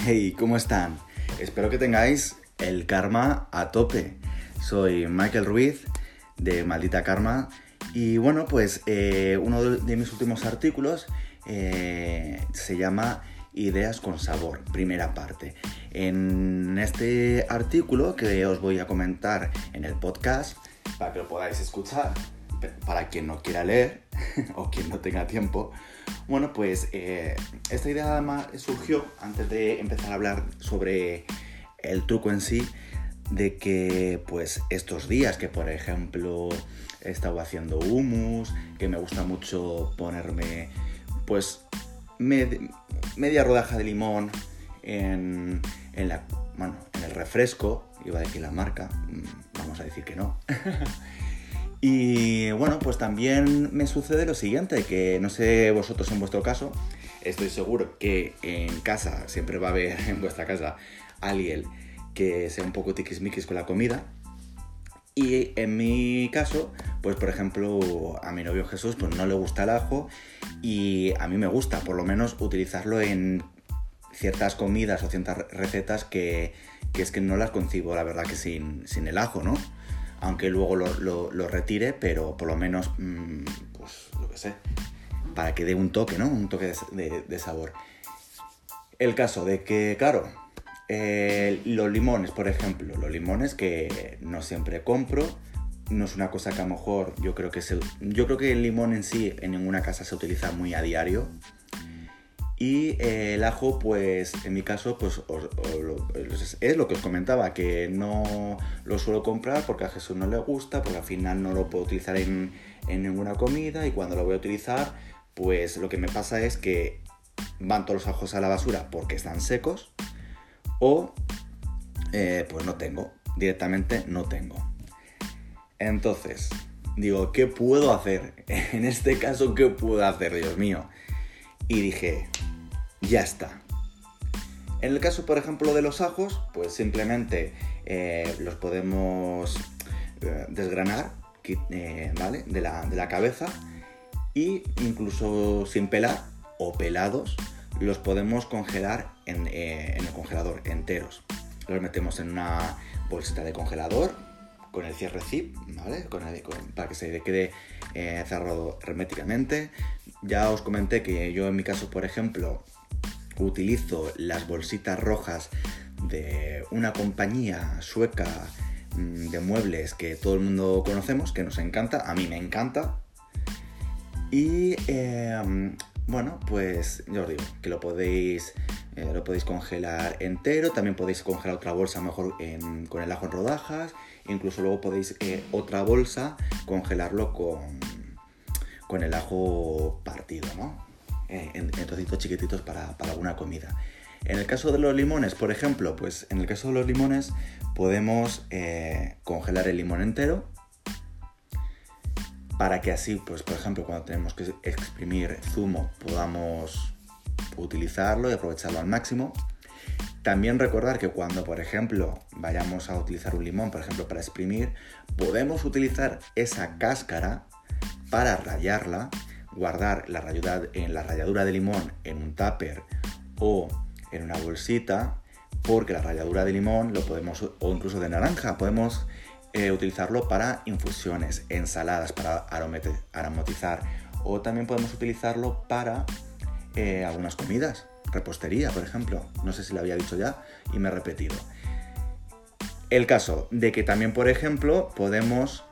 Hey, ¿cómo están? Espero que tengáis el karma a tope. Soy Michael Ruiz de Maldita Karma y bueno, pues uno de mis últimos artículos se llama Ideas con sabor, primera parte. En este artículo que os voy a comentar en el podcast para que lo podáis escuchar, para quien no quiera leer o quien no tenga tiempo. Bueno, pues esta idea además surgió antes de empezar a hablar sobre el truco en sí, de que pues estos días que por ejemplo he estado haciendo hummus, que me gusta mucho ponerme pues media rodaja de limón en el refresco, iba a decir la marca, vamos a decir que no. Y bueno, pues también me sucede lo siguiente, que no sé vosotros en vuestro caso, estoy seguro que en casa siempre va a haber en vuestra casa alguien que sea un poco tiquismiquis con la comida. Y en mi caso, pues por ejemplo, a mi novio Jesús pues no le gusta el ajo y a mí me gusta por lo menos utilizarlo en ciertas comidas o ciertas recetas que es que no las concibo la verdad que sin el ajo, ¿no? Aunque luego lo retire, pero por lo menos, pues lo que sé, para que dé un toque, ¿no? Un toque de sabor. El caso de que, claro, los limones, por ejemplo, los limones que no siempre compro, no es una cosa que a lo mejor yo creo que el limón en sí en ninguna casa se utiliza muy a diario. Y el ajo, pues en mi caso, pues es lo que os comentaba, que no lo suelo comprar porque a Jesús no le gusta, porque al final no lo puedo utilizar en ninguna comida y cuando lo voy a utilizar, pues lo que me pasa es que van todos los ajos a la basura porque están secos o pues directamente no tengo. Entonces, digo, ¿qué puedo hacer? En este caso, ¿qué puedo hacer, Dios mío? Y dije, ya está. En el caso, por ejemplo, de los ajos, pues simplemente los podemos desgranar, ¿vale? De la cabeza, y incluso sin pelar o pelados los podemos congelar en el congelador enteros. Los metemos en una bolsita de congelador con el cierre zip, ¿vale? Para que se quede cerrado herméticamente. Ya os comenté que yo en mi caso, por ejemplo, utilizo las bolsitas rojas de una compañía sueca de muebles que todo el mundo conocemos, que nos encanta, a mí me encanta. Y bueno, pues yo os digo que lo podéis congelar entero, también podéis congelar otra bolsa mejor con el ajo en rodajas, incluso luego podéis otra bolsa congelarlo con el ajo partido, ¿no? En trocitos chiquititos para alguna comida. En el caso de los limones, por ejemplo, pues en el caso de los limones podemos congelar el limón entero para que así, pues por ejemplo, cuando tenemos que exprimir zumo podamos utilizarlo y aprovecharlo al máximo. También recordar que cuando, por ejemplo, vayamos a utilizar un limón, por ejemplo, para exprimir, podemos utilizar esa cáscara para rallarla, guardar la ralladura de limón en un tupper o en una bolsita, porque la ralladura de limón o incluso de naranja, podemos utilizarlo para infusiones, ensaladas, para aromatizar, o también podemos utilizarlo para algunas comidas, repostería, por ejemplo. No sé si lo había dicho ya y me he repetido. El caso de que también, por ejemplo, podemos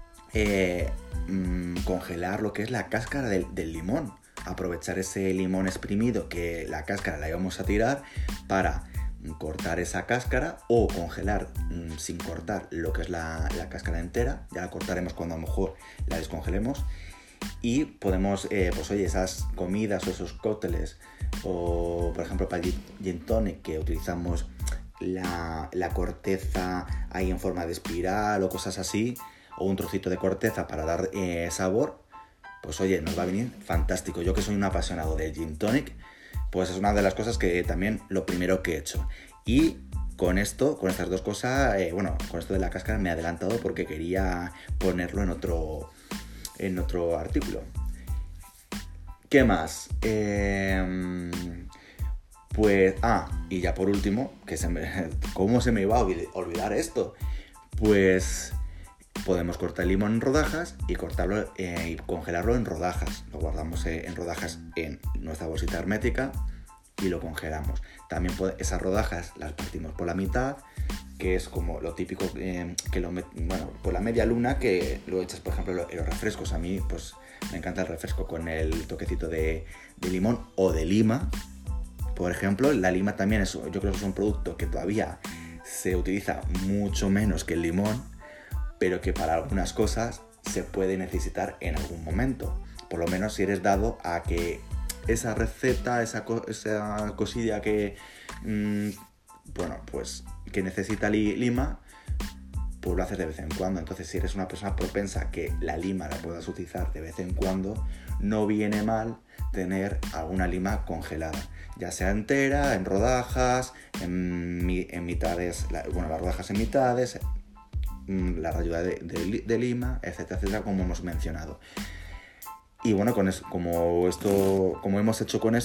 congelar lo que es la cáscara del limón, aprovechar ese limón exprimido que la cáscara la íbamos a tirar para cortar esa cáscara o congelar sin cortar lo que es la cáscara entera. Ya la cortaremos cuando a lo mejor la descongelemos y podemos, pues oye, esas comidas o esos cócteles o por ejemplo para el gin tonic que utilizamos la corteza ahí en forma de espiral o cosas así, o un trocito de corteza para dar sabor, pues oye, nos va a venir fantástico. Yo que soy un apasionado del gin tonic, pues es una de las cosas que también lo primero que he hecho. Y con estas dos cosas, con esto de la cáscara me he adelantado porque quería ponerlo en otro artículo. ¿Qué más? Pues, y ya por último, ¿cómo se me iba a olvidar esto? Pues podemos cortar el limón en rodajas y cortarlo y congelarlo en rodajas. Lo guardamos en rodajas en nuestra bolsita hermética y lo congelamos. También esas rodajas las partimos por la mitad, que es como lo típico por la media luna, que lo echas, por ejemplo, en los refrescos. A mí pues me encanta el refresco con el toquecito de limón o de lima. Por ejemplo, la lima también yo creo que es un producto que todavía se utiliza mucho menos que el limón, pero que para algunas cosas se puede necesitar en algún momento. Por lo menos si eres dado a que esa receta, esa cosilla que, que necesita lima, pues lo haces de vez en cuando. Entonces, si eres una persona propensa que la lima la puedas utilizar de vez en cuando, no viene mal tener alguna lima congelada, ya sea entera, en rodajas, en mitades, las rodajas en mitades, la ralladura de lima, etcétera, etcétera, como hemos mencionado. Y bueno, como hemos hecho con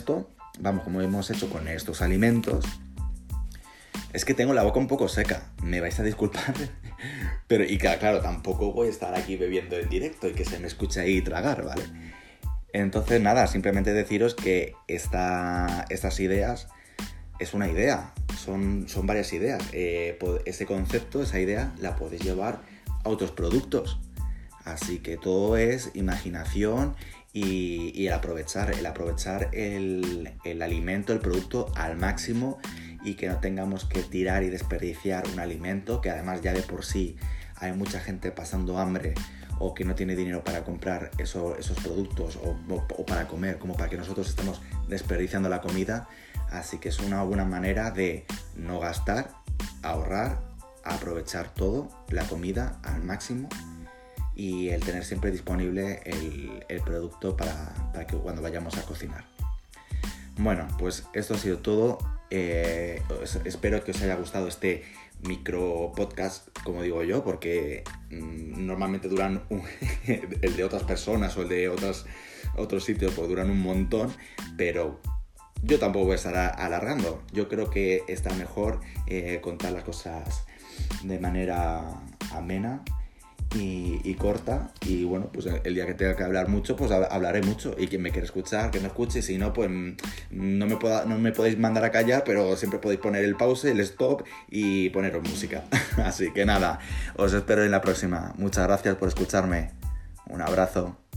estos alimentos, es que tengo la boca un poco seca, me vais a disculpar, pero y claro, tampoco voy a estar aquí bebiendo en directo y que se me escuche ahí tragar, ¿vale? Entonces nada, simplemente deciros que estas ideas es una idea, son varias ideas. Ese concepto, esa idea, la podéis llevar a otros productos. Así que todo es imaginación y el aprovechar el alimento, el producto al máximo, y que no tengamos que tirar y desperdiciar un alimento que además ya de por sí hay mucha gente pasando hambre o que no tiene dinero para comprar esos productos o para comer, como para que nosotros estemos desperdiciando la comida. Así que es una buena manera de no gastar, ahorrar, aprovechar todo, la comida al máximo, y el tener siempre disponible el producto para que cuando vayamos a cocinar. Bueno, pues esto ha sido todo. Espero que os haya gustado este micro podcast, como digo yo, porque normalmente duran el de otras personas o el de otros sitios pues duran un montón, pero yo tampoco voy a estar alargando. Yo creo que está mejor contar las cosas de manera amena y corta, y bueno, pues el día que tenga que hablar mucho, pues hablaré mucho, y quien me quiera escuchar, que me escuche, y si no, pues no me podéis mandar a callar, pero siempre podéis poner el pause, el stop y poneros música. Así que nada, os espero en la próxima. Muchas gracias por escucharme. Un abrazo.